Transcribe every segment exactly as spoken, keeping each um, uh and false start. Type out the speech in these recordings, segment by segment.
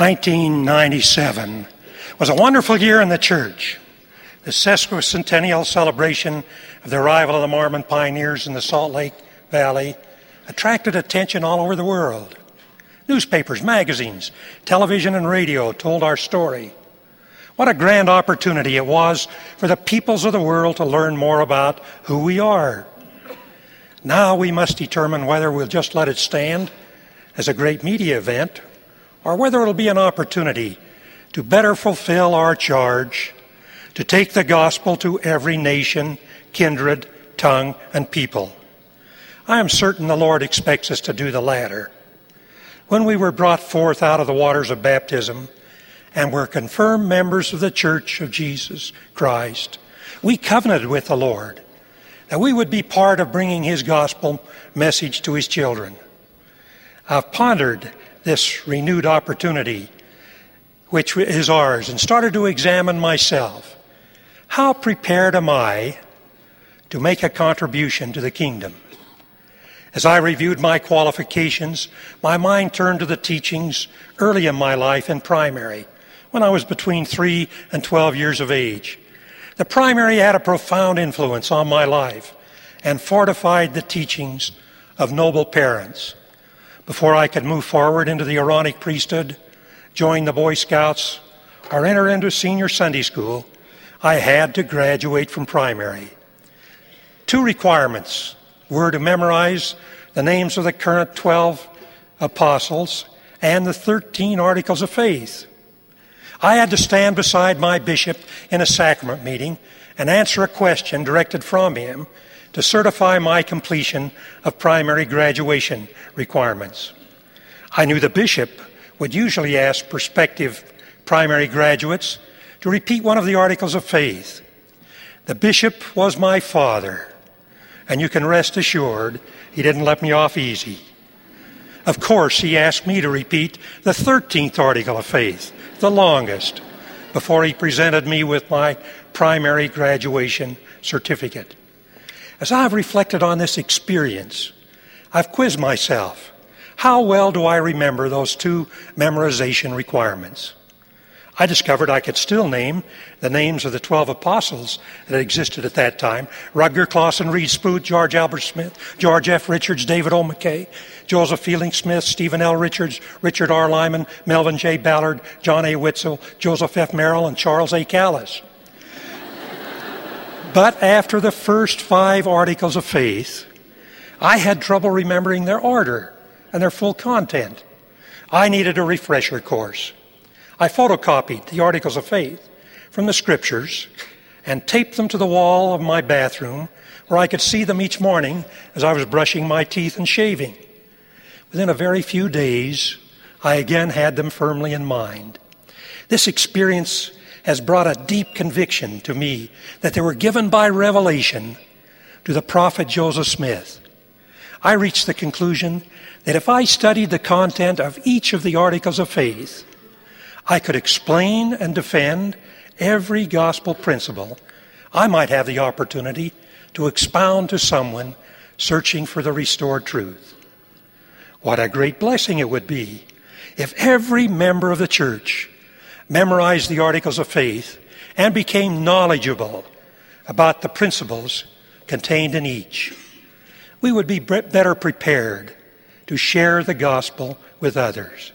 nineteen ninety-seven was a wonderful year in the church. The sesquicentennial celebration of the arrival of the Mormon pioneers in the Salt Lake Valley attracted attention all over the world. Newspapers, magazines, television, and radio told our story. What a grand opportunity it was for the peoples of the world to learn more about who we are. Now we must determine whether we'll just let it stand as a great media event or whether it'll be an opportunity to better fulfill our charge to take the gospel to every nation, kindred, tongue, and people. I am certain the Lord expects us to do the latter. When we were brought forth out of the waters of baptism and were confirmed members of the Church of Jesus Christ, we covenanted with the Lord that we would be part of bringing His gospel message to His children. I've pondered this renewed opportunity, which is ours, and started to examine myself. How prepared am I to make a contribution to the kingdom? As I reviewed my qualifications, my mind turned to the teachings early in my life in primary, when I was between three and twelve years of age. The primary had a profound influence on my life and fortified the teachings of noble parents. Before I could move forward into the Aaronic priesthood, join the Boy Scouts, or enter into senior Sunday school, I had to graduate from primary. Two requirements were to memorize the names of the current twelve apostles and the thirteen articles of faith. I had to stand beside my bishop in a sacrament meeting and answer a question directed from him to certify my completion of primary graduation requirements. I knew the bishop would usually ask prospective primary graduates to repeat one of the articles of faith. The bishop was my father, and you can rest assured he didn't let me off easy. Of course, he asked me to repeat the thirteenth article of faith, the longest, before he presented me with my primary graduation certificate. As I've reflected on this experience, I've quizzed myself. How well do I remember those two memorization requirements? I discovered I could still name the names of the twelve apostles that existed at that time: Rutger Clausen, Reed Spoot, George Albert Smith, George F. Richards, David O. McKay, Joseph Fielding Smith, Stephen L. Richards, Richard R. Lyman, Melvin J. Ballard, John A. Witzel, Joseph F. Merrill, and Charles A. Callis. But after the first five articles of faith, I had trouble remembering their order and their full content. I needed a refresher course. I photocopied the articles of faith from the scriptures and taped them to the wall of my bathroom where I could see them each morning as I was brushing my teeth and shaving. Within a very few days, I again had them firmly in mind. This experience has brought a deep conviction to me that they were given by revelation to the prophet Joseph Smith. I reached the conclusion that if I studied the content of each of the articles of faith, I could explain and defend every gospel principle. I might have the opportunity to expound to someone searching for the restored truth. What a great blessing it would be if every member of the church memorized the articles of faith and became knowledgeable about the principles contained in each. We would be better prepared to share the gospel with others.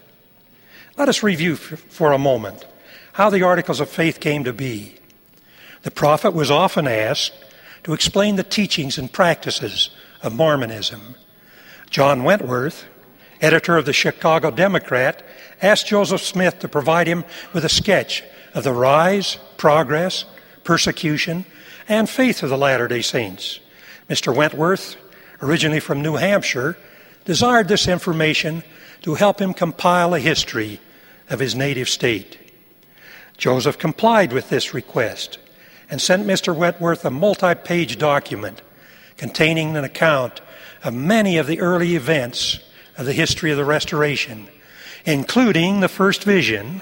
Let us review for a moment how the articles of faith came to be. The prophet was often asked to explain the teachings and practices of Mormonism. John Wentworth, editor of the Chicago Democrat, asked Joseph Smith to provide him with a sketch of the rise, progress, persecution, and faith of the Latter-day Saints. Mister Wentworth, originally from New Hampshire, desired this information to help him compile a history of his native state. Joseph complied with this request and sent Mister Wentworth a multi-page document containing an account of many of the early events of the history of the Restoration, including the first vision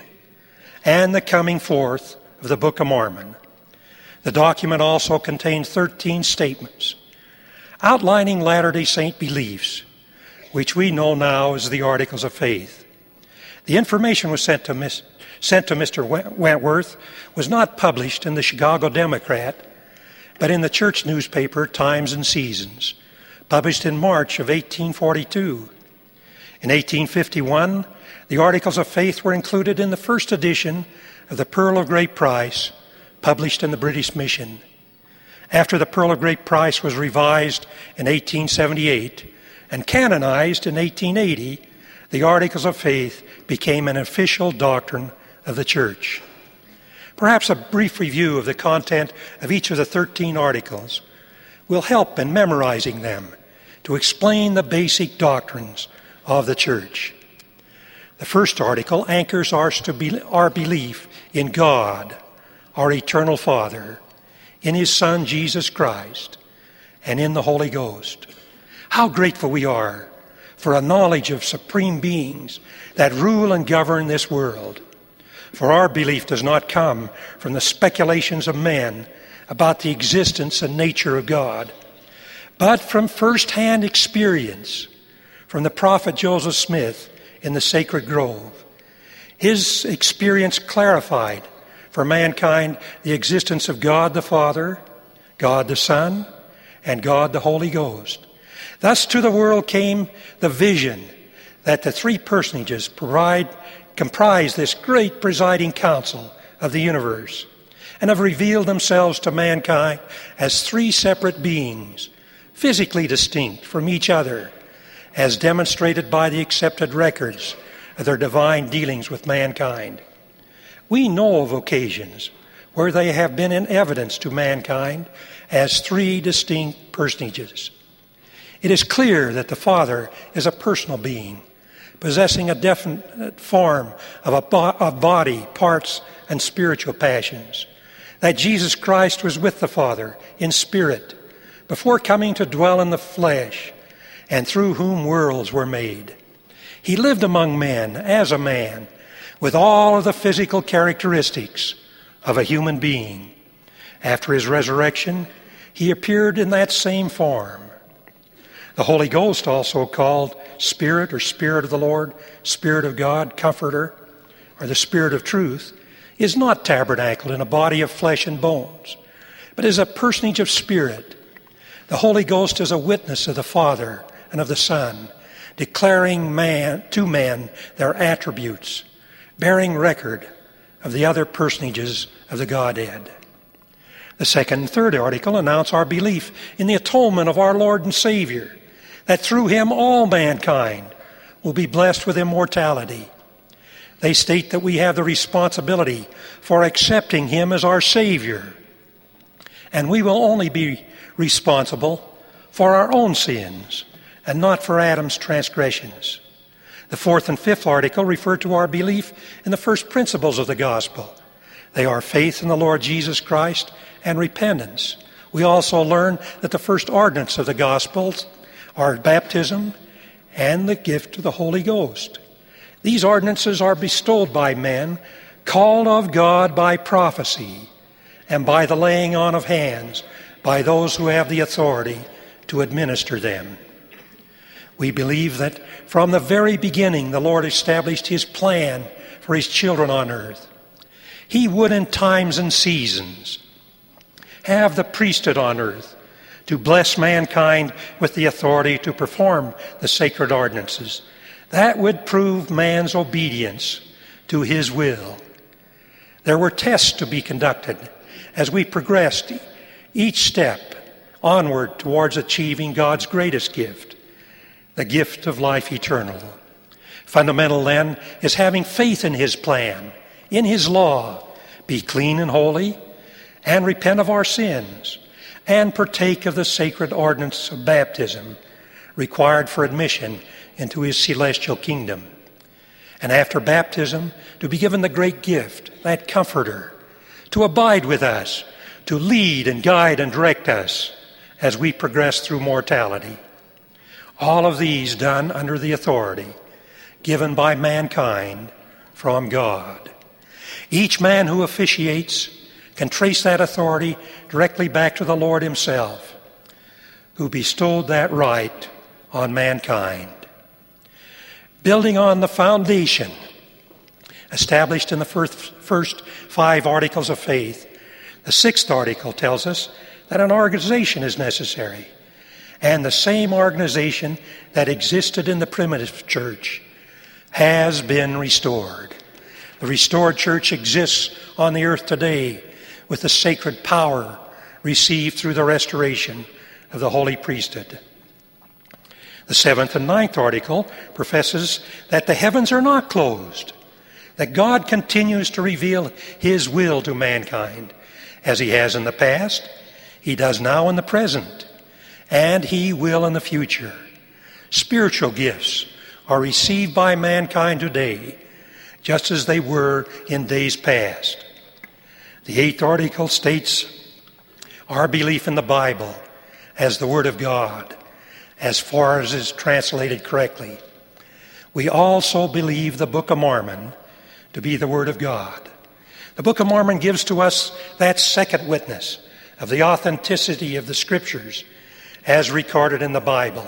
and the coming forth of the Book of Mormon. The document also contains thirteen statements outlining Latter-day Saint beliefs, which we know now as the Articles of Faith. The information was sent to, Miss, sent to Mister Wentworth was not published in the Chicago Democrat, but in the church newspaper Times and Seasons, published in March of eighteen forty-two. In eighteen fifty-one, the Articles of Faith were included in the first edition of the Pearl of Great Price, published in the British Mission. After the Pearl of Great Price was revised in eighteen seventy-eight and canonized in eighteen eighty, the Articles of Faith became an official doctrine of the Church. Perhaps a brief review of the content of each of the thirteen articles will help in memorizing them to explain the basic doctrines of the Church. The first article anchors our, our belief in God, our eternal Father, in His Son, Jesus Christ, and in the Holy Ghost. How grateful we are for a knowledge of supreme beings that rule and govern this world. For our belief does not come from the speculations of men about the existence and nature of God, but from first-hand experience from the prophet Joseph Smith in the Sacred Grove. His experience clarified for mankind the existence of God the Father, God the Son, and God the Holy Ghost. Thus to the world came the vision that the three personages provide, comprise this great presiding council of the universe and have revealed themselves to mankind as three separate beings, physically distinct from each other, as demonstrated by the accepted records of their divine dealings with mankind. We know of occasions where they have been in evidence to mankind as three distinct personages. It is clear that the Father is a personal being, possessing a definite form of a bo- of body, parts, and spiritual passions. That Jesus Christ was with the Father in spirit before coming to dwell in the flesh, and through whom worlds were made. He lived among men as a man, with all of the physical characteristics of a human being. After his resurrection, he appeared in that same form. The Holy Ghost, also called Spirit or Spirit of the Lord, Spirit of God, Comforter, or the Spirit of Truth, is not tabernacled in a body of flesh and bones, but is a personage of spirit. The Holy Ghost is a witness of the Father and of the Son, declaring man to man their attributes, bearing record of the other personages of the Godhead. The second and third article announce our belief in the atonement of our Lord and Savior, that through Him all mankind will be blessed with immortality. They state that we have the responsibility for accepting Him as our Savior, and we will only be responsible for our own sins and not for Adam's transgressions. The fourth and fifth article refer to our belief in the first principles of the gospel. They are faith in the Lord Jesus Christ and repentance. We also learn that the first ordinance of the gospel are baptism and the gift of the Holy Ghost. These ordinances are bestowed by men, called of God by prophecy, and by the laying on of hands by those who have the authority to administer them. We believe that from the very beginning the Lord established His plan for His children on earth. He would in times and seasons have the priesthood on earth to bless mankind with the authority to perform the sacred ordinances. That would prove man's obedience to His will. There were tests to be conducted as we progressed each step onward towards achieving God's greatest gift, the gift of life eternal. Fundamental, then, is having faith in His plan, in His law, be clean and holy, and repent of our sins, and partake of the sacred ordinance of baptism required for admission into His celestial kingdom. And after baptism, to be given the great gift, that Comforter, to abide with us, to lead and guide and direct us as we progress through mortality. All of these done under the authority given by mankind from God. Each man who officiates can trace that authority directly back to the Lord Himself, who bestowed that right on mankind. Building on the foundation established in the first, first five articles of faith. The sixth article tells us that an organization is necessary, and the same organization that existed in the primitive church has been restored. The restored church exists on the earth today with the sacred power received through the restoration of the holy priesthood. The seventh and ninth article professes that the heavens are not closed, that God continues to reveal his will to mankind, as he has in the past, he does now in the present, and he will in the future. Spiritual gifts are received by mankind today, just as they were in days past. The eighth article states our belief in the Bible as the Word of God, as far as is translated correctly. We also believe the Book of Mormon to be the Word of God. The Book of Mormon gives to us that second witness of the authenticity of the Scriptures as recorded in the Bible.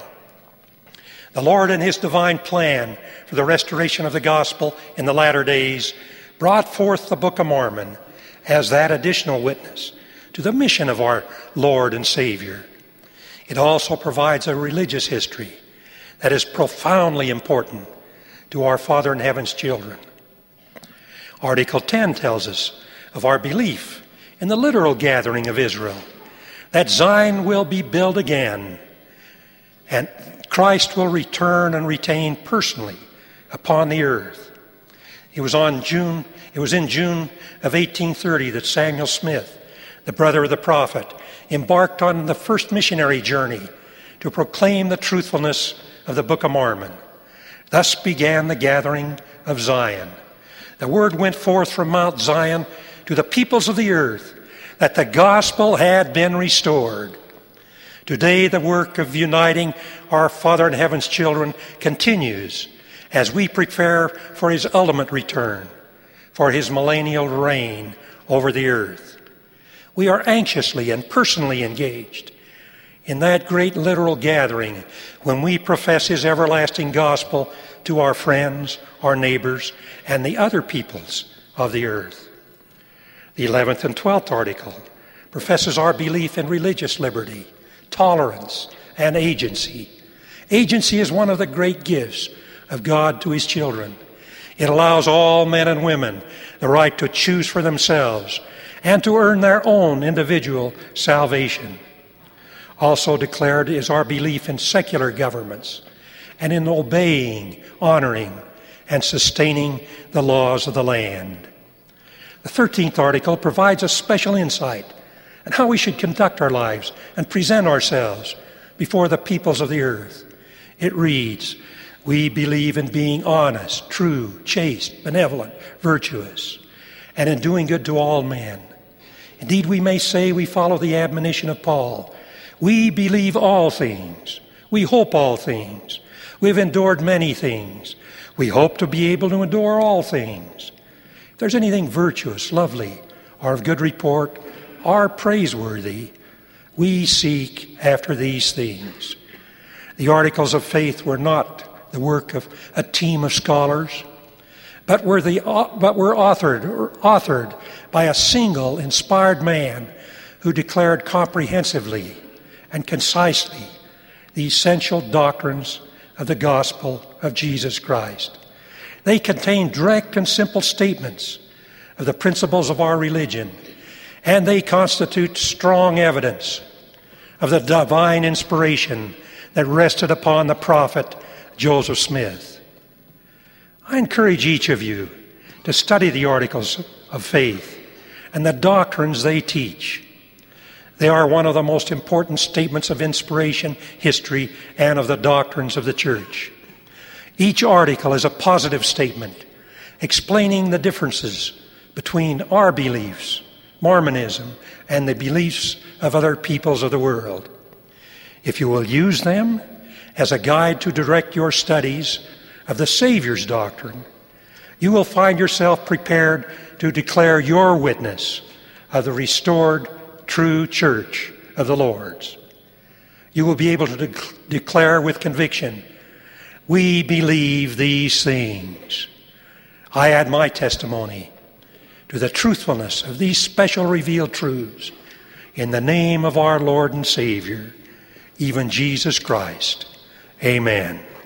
The Lord, in his divine plan for the restoration of the gospel in the latter days, brought forth the Book of Mormon as that additional witness to the mission of our Lord and Savior. It also provides a religious history that is profoundly important to our Father in Heaven's children. Article ten tells us of our belief in the literal gathering of Israel, that Zion will be built again, and Christ will return and reign personally upon the earth. It was on June, it was in June of eighteen thirty that Samuel Smith, the brother of the prophet, embarked on the first missionary journey to proclaim the truthfulness of the Book of Mormon. Thus began the gathering of Zion. The word went forth from Mount Zion to the peoples of the earth that the gospel had been restored. Today, the work of uniting our Father in Heaven's children continues as we prepare for his ultimate return, for his millennial reign over the earth. We are anxiously and personally engaged in that great literal gathering when we profess his everlasting gospel to our friends, our neighbors, and the other peoples of the earth. The eleventh and twelfth article professes our belief in religious liberty, tolerance, and agency. Agency is one of the great gifts of God to his children. It allows all men and women the right to choose for themselves and to earn their own individual salvation. Also declared is our belief in secular governments and in obeying, honoring, and sustaining the laws of the land. The thirteenth article provides a special insight on how we should conduct our lives and present ourselves before the peoples of the earth. It reads, "We believe in being honest, true, chaste, benevolent, virtuous, and in doing good to all men. Indeed, we may say we follow the admonition of Paul. We believe all things. We hope all things. We've endured many things. We hope to be able to endure all things. If there's anything virtuous, lovely, or of good report, or praiseworthy, we seek after these things." The Articles of Faith were not the work of a team of scholars, but were, the, but were authored, authored by a single inspired man who declared comprehensively and concisely the essential doctrines of the gospel of Jesus Christ. They contain direct and simple statements of the principles of our religion, and they constitute strong evidence of the divine inspiration that rested upon the prophet Joseph Smith. I encourage each of you to study the Articles of Faith and the doctrines they teach. They are one of the most important statements of inspiration, history, and of the doctrines of the church. Each article is a positive statement explaining the differences between our beliefs, Mormonism, and the beliefs of other peoples of the world. If you will use them as a guide to direct your studies of the Savior's doctrine, you will find yourself prepared to declare your witness of the restored, true church of the Lord's. You will be able to de- declare with conviction, "We believe these things." I add my testimony to the truthfulness of these special revealed truths in the name of our Lord and Savior, even Jesus Christ. Amen.